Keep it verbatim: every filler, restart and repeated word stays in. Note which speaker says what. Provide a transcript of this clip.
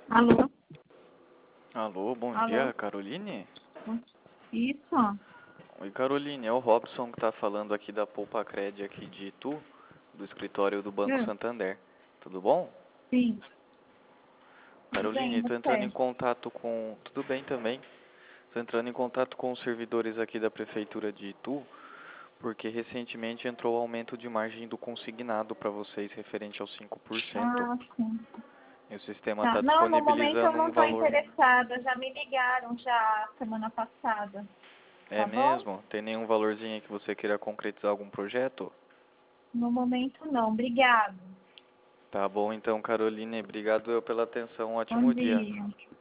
Speaker 1: Alô?
Speaker 2: Alô, bom
Speaker 1: Alô?
Speaker 2: dia, Caroline?
Speaker 1: Isso?
Speaker 2: Oi, Caroline, é o Robson que tá falando aqui da Poupa Cred aqui de Itu, do escritório do Banco
Speaker 1: Hum,
Speaker 2: Santander. Tudo bom?
Speaker 1: sim. Tudo bem,
Speaker 2: Caroline, tô entrando em
Speaker 1: você?
Speaker 2: contato com... Tudo bem também. Tô entrando em contato com os servidores aqui da Prefeitura de Itu, porque recentemente entrou o aumento de margem do consignado para vocês referente aos cinco por cento.
Speaker 1: Ah, sim.
Speaker 2: E o sistema
Speaker 1: Tá.
Speaker 2: está
Speaker 1: Não, no momento eu
Speaker 2: disponibilizando
Speaker 1: não
Speaker 2: um
Speaker 1: estou
Speaker 2: valor...
Speaker 1: interessada. Já me ligaram já semana passada.
Speaker 2: É
Speaker 1: Tá bom?
Speaker 2: mesmo? Tem nenhum valorzinho aí que você queira concretizar algum projeto?
Speaker 1: No momento não. Obrigado.
Speaker 2: Tá bom então, Caroline. Obrigado eu pela atenção. Um
Speaker 1: Bom
Speaker 2: ótimo dia.
Speaker 1: dia.